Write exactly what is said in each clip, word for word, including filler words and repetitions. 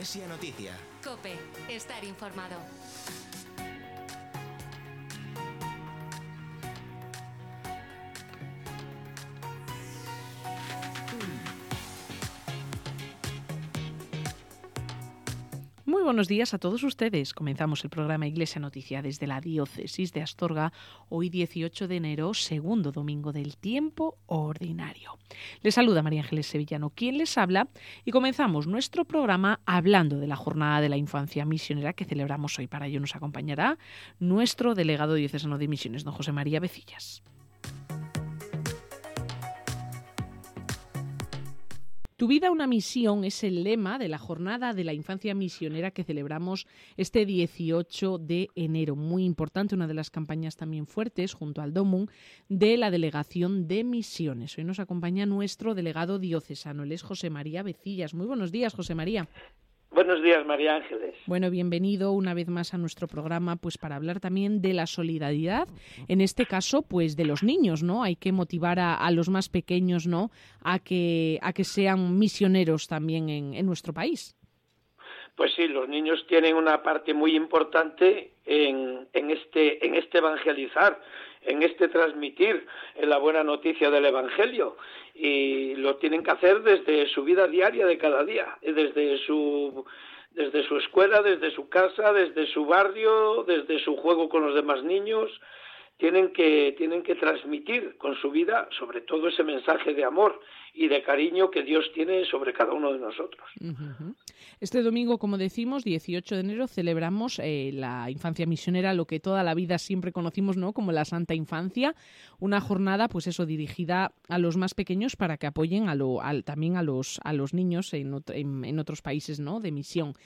Iglesia Noticia. COPE. Estar informado. Muy buenos días a todos ustedes. Comenzamos el programa Iglesia Noticia desde la Diócesis de Astorga, hoy dieciocho de enero, segundo domingo del tiempo ordinario. Les saluda María Ángeles Sevillano, quien les habla, y comenzamos nuestro programa hablando de la Jornada de la Infancia Misionera que celebramos hoy. Para ello nos acompañará nuestro delegado diocesano de Misiones, don José María Vecillas. Tu vida, una misión es el lema de la Jornada de la Infancia Misionera que celebramos este dieciocho de enero. Muy importante, una de las campañas también fuertes, junto al DOMUN, de la Delegación de Misiones. Hoy nos acompaña nuestro delegado diocesano, él es José María Vecillas. Muy buenos días, José María. Buenos días, María Ángeles. Bueno, bienvenido una vez más a nuestro programa, pues para hablar también de la solidaridad, en este caso, pues de los niños, ¿no? Hay que motivar a, a los más pequeños, ¿no? A que a que sean misioneros también en, en nuestro país. Pues sí, los niños tienen una parte muy importante en, en este en este evangelizar, en este transmitir en la buena noticia del Evangelio, y lo tienen que hacer desde su vida diaria de cada día, desde su desde su escuela, desde su casa, desde su barrio, desde su juego con los demás niños. Tienen que tienen que transmitir con su vida, sobre todo, ese mensaje de amor y de cariño que Dios tiene sobre cada uno de nosotros. Uh-huh. Este domingo, como decimos, dieciocho de enero, celebramos eh, la infancia misionera, lo que toda la vida siempre conocimos, ¿no?, como la Santa Infancia, una jornada, pues eso, dirigida a los más pequeños para que apoyen a lo, al, también a los a los niños en, en, en otros países, ¿no?, de misión.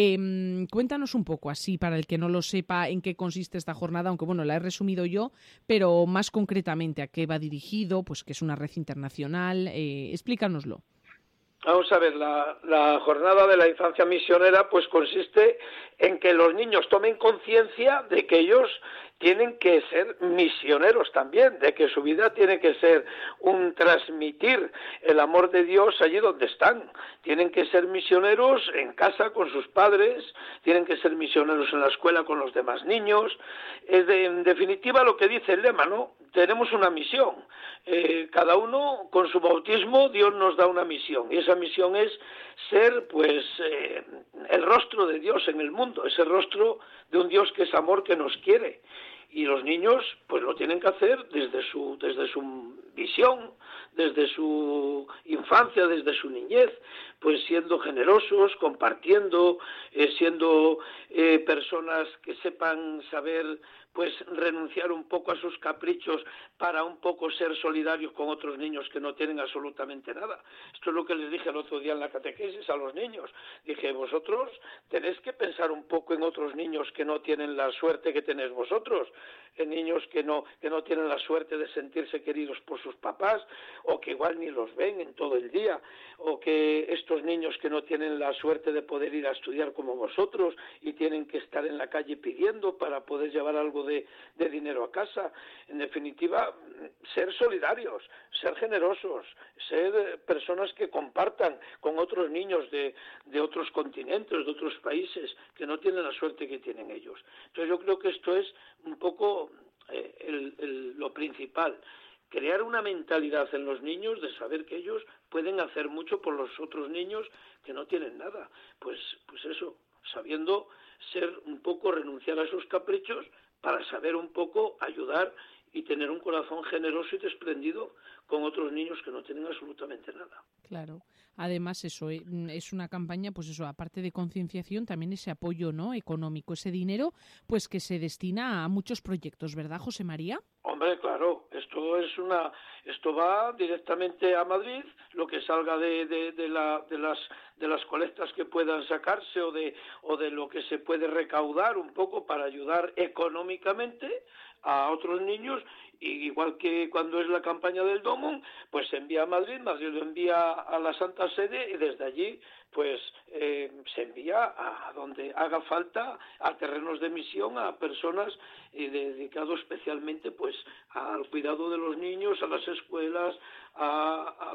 Eh, cuéntanos un poco, así, para el que no lo sepa, en qué consiste esta jornada, aunque bueno, la he resumido yo, pero más concretamente, ¿a qué va dirigido? Pues que es una red internacional. Eh, explícanoslo. Vamos a ver, la, la jornada de la infancia misionera pues consiste en que los niños tomen conciencia de que ellos tienen que ser misioneros también, de que su vida tiene que ser un transmitir el amor de Dios allí donde están. Tienen que ser misioneros en casa con sus padres, tienen que ser misioneros en la escuela con los demás niños. Es de, en definitiva lo que dice el lema, ¿no? Tenemos una misión. Eh, cada uno con su bautismo Dios nos da una misión, y esa misión es ser pues eh, el rostro de Dios en el mundo, ese rostro de un Dios que es amor, que nos quiere. Y los niños pues lo tienen que hacer desde su desde su visión, desde su infancia, desde su niñez, pues siendo generosos, compartiendo, eh, siendo eh, personas que sepan saber pues renunciar un poco a sus caprichos para un poco ser solidarios con otros niños que no tienen absolutamente nada. Esto es lo que les dije el otro día en la catequesis a los niños. Dije, vosotros tenéis que pensar un poco en otros niños que no tienen la suerte que tenéis vosotros, en niños que no, que no tienen la suerte de sentirse queridos por sus papás, o que igual ni los ven en todo el día, o que estos niños que no tienen la suerte de poder ir a estudiar como vosotros y tienen que estar en la calle pidiendo para poder llevar algo de, de dinero a casa. En definitiva, ser solidarios, ser generosos, ser personas que compartan con otros niños de, de otros continentes, de otros países, que no tienen la suerte que tienen ellos. Entonces yo creo que esto es un poco eh, el, el, lo principal. Crear una mentalidad en los niños de saber que ellos pueden hacer mucho por los otros niños que no tienen nada. Pues, pues eso, sabiendo ser un poco, renunciar a esos caprichos para saber un poco ayudar y tener un corazón generoso y desprendido con otros niños que no tienen absolutamente nada. Claro. Además, eso es una campaña, pues eso, aparte de concienciación, también ese apoyo, ¿no?, económico, ese dinero, pues que se destina a muchos proyectos, ¿verdad, José María? Hombre, claro, esto es una, esto va directamente a Madrid, lo que salga de, de, de, la, de las de las colectas que puedan sacarse o de o de lo que se puede recaudar un poco para ayudar económicamente a otros niños. Y igual que cuando es la campaña del DOMUN, pues se envía a Madrid, Madrid lo envía a la Santa Sede, y desde allí pues eh, se envía a donde haga falta, a terrenos de misión, a personas eh, dedicados especialmente pues al cuidado de los niños, a las escuelas, a, a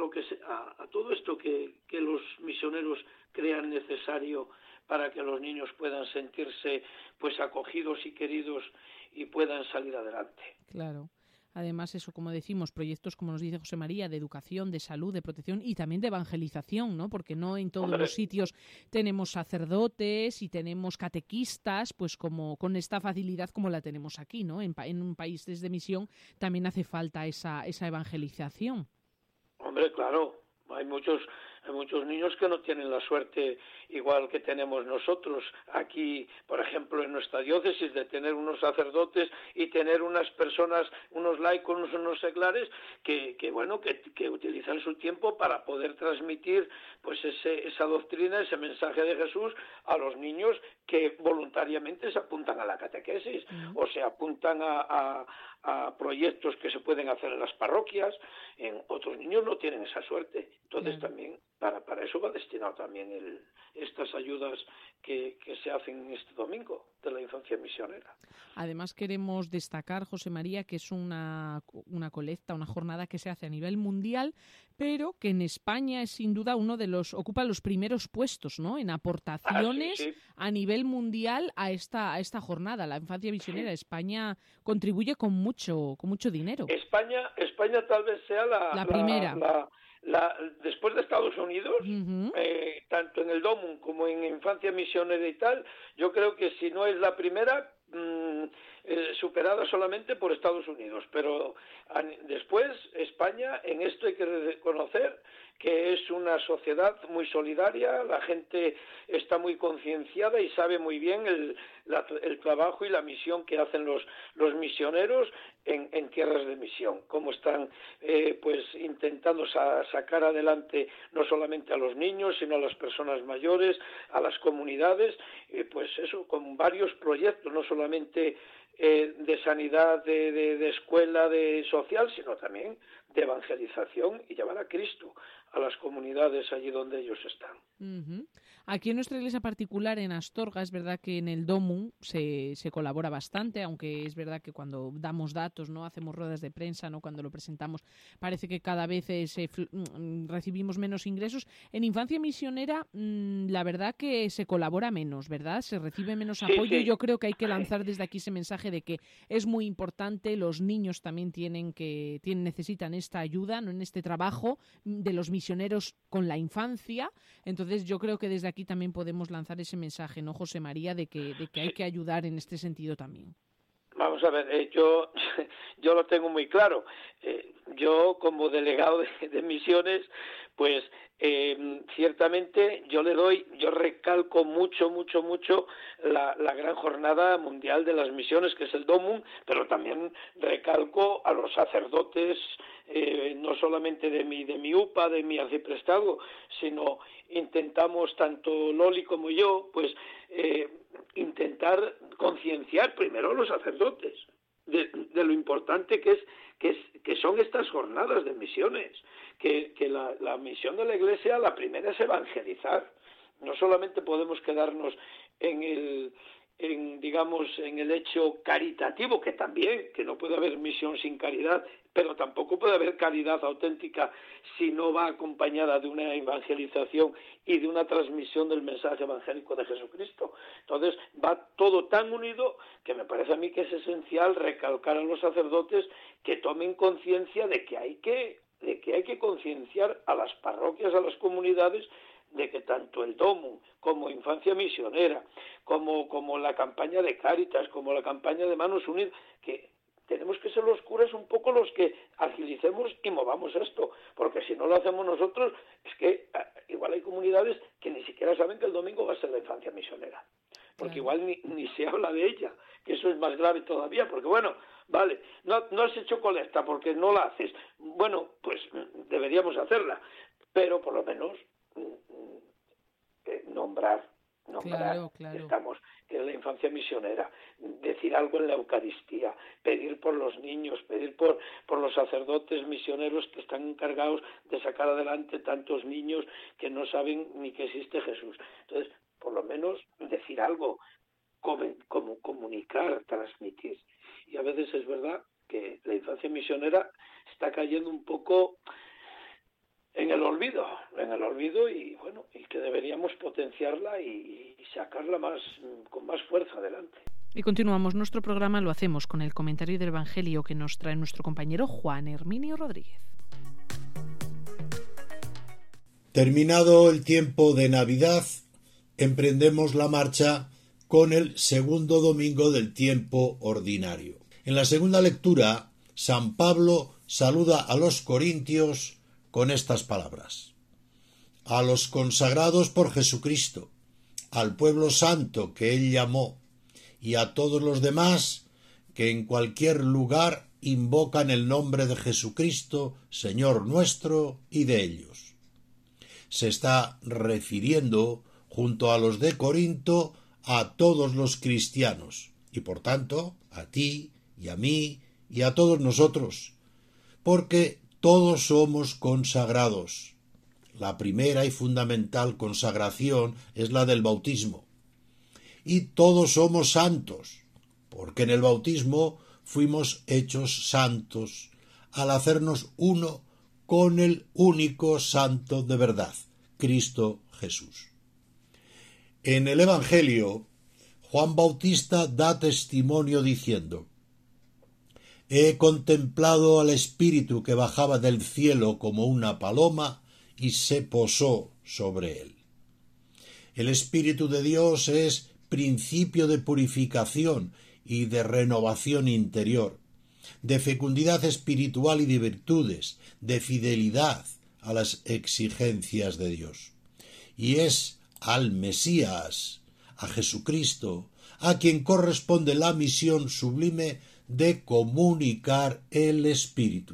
lo que se, a, a todo esto que, que los misioneros crean necesario para que los niños puedan sentirse pues acogidos y queridos y puedan salir adelante. Claro. Además, eso, como decimos, proyectos, como nos dice José María, de educación, de salud, de protección y también de evangelización, ¿no? Porque no en todos Hombre. los sitios tenemos sacerdotes y tenemos catequistas, pues como con esta facilidad como la tenemos aquí, ¿no? En, pa- en un país de misión también hace falta esa, esa evangelización. Hombre, claro, hay muchos hay muchos niños que no tienen la suerte igual que tenemos nosotros aquí, por ejemplo, en nuestra diócesis, de tener unos sacerdotes y tener unas personas, unos laicos, unos seglares que, que bueno, que, que utilizan su tiempo para poder transmitir pues ese, esa doctrina, ese mensaje de Jesús a los niños que voluntariamente se apuntan a la catequesis mm. o se apuntan a, a, a proyectos que se pueden hacer en las parroquias. En otros niños no tienen esa suerte, entonces claro. también Para, para eso va destinado también el, estas ayudas que, que se hacen este domingo de la infancia misionera. Además queremos destacar, José María, que es una, una colecta, una jornada que se hace a nivel mundial, pero que en España es sin duda uno de los, ocupa los primeros puestos, ¿no? En aportaciones ah, sí, sí. a nivel mundial a esta, a esta jornada, la infancia misionera. Sí. España contribuye con mucho, con mucho dinero. España, España tal vez sea la, la primera. La, la... La, después de Estados Unidos, uh-huh. eh, tanto en el DOMUN como en Infancia Misionera y tal, yo creo que si no es la primera, mmm, eh, superada solamente por Estados Unidos. Pero a, después, España, en esto hay que reconocer que es una sociedad muy solidaria, la gente está muy concienciada y sabe muy bien el, la, el trabajo y la misión que hacen los, los misioneros en, en tierras de misión, cómo están eh, pues intentando sa- sacar adelante no solamente a los niños, sino a las personas mayores, a las comunidades, eh, pues eso, con varios proyectos, no solamente eh, de sanidad, de, de, de escuela, de social, sino también de evangelización y llevar a Cristo a las comunidades allí donde ellos están. Uh-huh. Aquí en nuestra iglesia particular, en Astorga, es verdad que en el DOMUN se, se colabora bastante, aunque es verdad que cuando damos datos, no hacemos ruedas de prensa, no cuando lo presentamos, parece que cada vez eh, se, mm, recibimos menos ingresos. En Infancia Misionera, mm, la verdad que se colabora menos, ¿verdad? Se recibe menos sí, apoyo. Sí. Yo creo que hay que lanzar desde aquí ese mensaje de que es muy importante, los niños también tienen que tienen necesitan esta ayuda, no en este trabajo de los misioneros con la infancia. Entonces yo creo que desde aquí también podemos lanzar ese mensaje, ¿no, José María? De que, de que hay que ayudar en este sentido también. Vamos a ver, eh, yo yo lo tengo muy claro. Eh, yo como delegado de, de misiones, pues eh, ciertamente yo le doy, yo recalco mucho, mucho, mucho la, la gran jornada mundial de las misiones, que es el DOMUN, pero también recalco a los sacerdotes, eh, no solamente de mi, de mi U P A, de mi arciprestazgo, sino intentamos, tanto Loli como yo, pues eh, intentar concienciar primero a los sacerdotes de, de lo importante que es, que es que son estas jornadas de misiones, que, que la, la misión de la Iglesia, la primera es evangelizar. No solamente podemos quedarnos en el en digamos en el hecho caritativo, que también, que no puede haber misión sin caridad, pero tampoco puede haber caridad auténtica si no va acompañada de una evangelización y de una transmisión del mensaje evangélico de Jesucristo. Entonces va todo tan unido que me parece a mí que es esencial recalcar a los sacerdotes que tomen conciencia de que hay que de que hay que concienciar a las parroquias, a las comunidades, de que tanto el DOMUN como Infancia Misionera, como, como la campaña de Cáritas, como la campaña de Manos Unidas, que tenemos que ser los curas un poco los que agilicemos y movamos esto, porque si no lo hacemos nosotros, es que igual hay comunidades que ni siquiera saben que el domingo va a ser la Infancia Misionera, porque claro. igual ni, ni se habla de ella, que eso es más grave todavía, porque bueno, vale, no, no has hecho colecta porque no la haces, bueno, pues deberíamos hacerla, pero por lo menos Eh, nombrar, nombrar, claro, claro. estamos, que es la infancia misionera, decir algo en la Eucaristía, pedir por los niños, pedir por, por los sacerdotes misioneros que están encargados de sacar adelante tantos niños que no saben ni que existe Jesús. Entonces, por lo menos decir algo, como, como comunicar, transmitir. Y a veces es verdad que la infancia misionera está cayendo un poco el olvido, en el olvido y bueno, y que deberíamos potenciarla y, y sacarla más con más fuerza adelante. Y continuamos nuestro programa, lo hacemos con el comentario del Evangelio que nos trae nuestro compañero Juan Herminio Rodríguez. Terminado el tiempo de Navidad, emprendemos la marcha con el segundo domingo del tiempo ordinario. En la segunda lectura, San Pablo saluda a los corintios con estas palabras: a los consagrados por Jesucristo, al pueblo santo que él llamó, y a todos los demás que en cualquier lugar invocan el nombre de Jesucristo, Señor nuestro, y de ellos. Se está refiriendo, junto a los de Corinto, a todos los cristianos, y por tanto, a ti y a mí y a todos nosotros, porque todos somos consagrados. La primera y fundamental consagración es la del bautismo. Y todos somos santos, porque en el bautismo fuimos hechos santos al hacernos uno con el único santo de verdad, Cristo Jesús. En el Evangelio, Juan Bautista da testimonio diciendo: he contemplado al Espíritu que bajaba del cielo como una paloma y se posó sobre él. El Espíritu de Dios es principio de purificación y de renovación interior, de fecundidad espiritual y de virtudes, de fidelidad a las exigencias de Dios. Y es al Mesías, a Jesucristo, a quien corresponde la misión sublime de comunicar el Espíritu.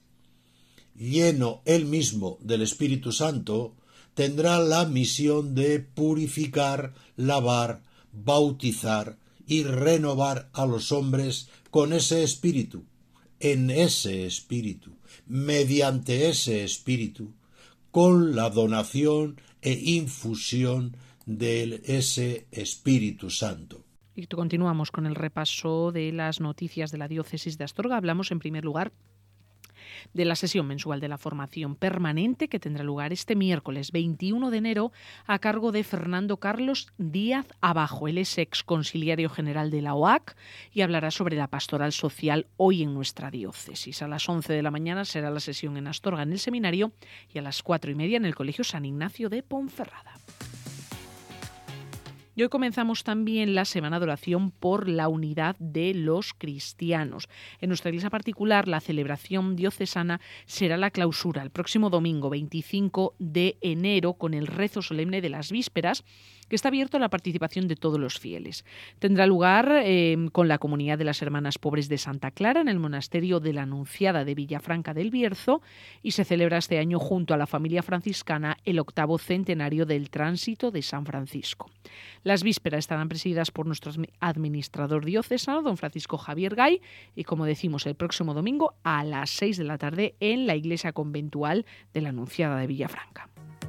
Lleno él mismo del Espíritu Santo, tendrá la misión de purificar, lavar, bautizar y renovar a los hombres con ese Espíritu, en ese Espíritu, mediante ese Espíritu, con la donación e infusión de ese Espíritu Santo. Y continuamos con el repaso de las noticias de la diócesis de Astorga. Hablamos en primer lugar de la sesión mensual de la formación permanente que tendrá lugar este miércoles veintiuno de enero a cargo de Fernando Carlos Díaz Abajo. Él es exconsiliario general de la O A C y hablará sobre la pastoral social hoy en nuestra diócesis. A las once de la mañana será la sesión en Astorga en el seminario y a las cuatro y media en el Colegio San Ignacio de Ponferrada. Y hoy comenzamos también la semana de oración por la unidad de los cristianos. En nuestra iglesia particular, la celebración diocesana será la clausura el próximo domingo veinticinco de enero con el rezo solemne de las vísperas, que está abierto a la participación de todos los fieles. Tendrá lugar eh, con la comunidad de las Hermanas Pobres de Santa Clara en el monasterio de la Anunciada de Villafranca del Bierzo y se celebra este año junto a la familia franciscana el octavo centenario del tránsito de San Francisco. Las vísperas estarán presididas por nuestro administrador diocesano, don Francisco Javier Gay, y como decimos, el próximo domingo a las seis de la tarde en la iglesia conventual de la Anunciada de Villafranca.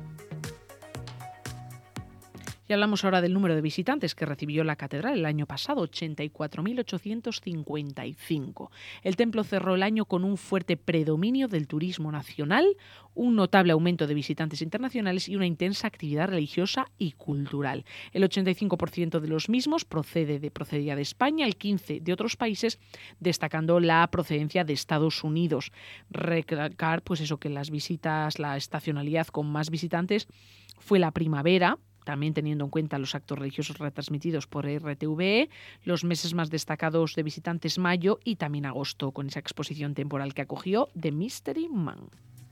Y hablamos ahora del número de visitantes que recibió la catedral el año pasado, ochenta y cuatro mil ochocientos cincuenta y cinco. El templo cerró el año con un fuerte predominio del turismo nacional, un notable aumento de visitantes internacionales y una intensa actividad religiosa y cultural. El ochenta y cinco por ciento de los mismos procede de, procedía de España, el quince por ciento de otros países, destacando la procedencia de Estados Unidos. Recalcar pues eso, que las visitas, la estacionalidad con más visitantes fue la primavera, también teniendo en cuenta los actos religiosos retransmitidos por R T V E, los meses más destacados de visitantes mayo y también agosto, con esa exposición temporal que acogió The Mystery Man.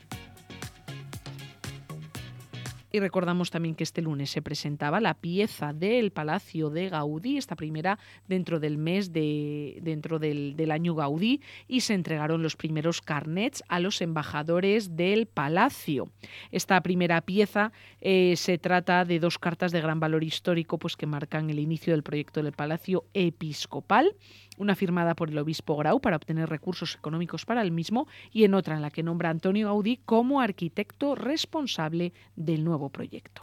Y recordamos también que este lunes se presentaba la pieza del Palacio de Gaudí, esta primera dentro del mes de dentro del, del año Gaudí, y se entregaron los primeros carnets a los embajadores del Palacio. Esta primera pieza eh, se trata de dos cartas de gran valor histórico, pues que marcan el inicio del proyecto del Palacio Episcopal. Una firmada por el obispo Grau para obtener recursos económicos para el mismo y en otra en la que nombra a Antonio Gaudí como arquitecto responsable del nuevo proyecto.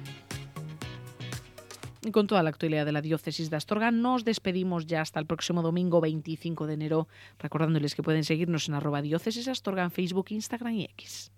Y con toda la actualidad de la diócesis de Astorga nos despedimos ya hasta el próximo domingo veinticinco de enero, recordándoles que pueden seguirnos en arroba diócesis Astorga en Facebook, Instagram y X.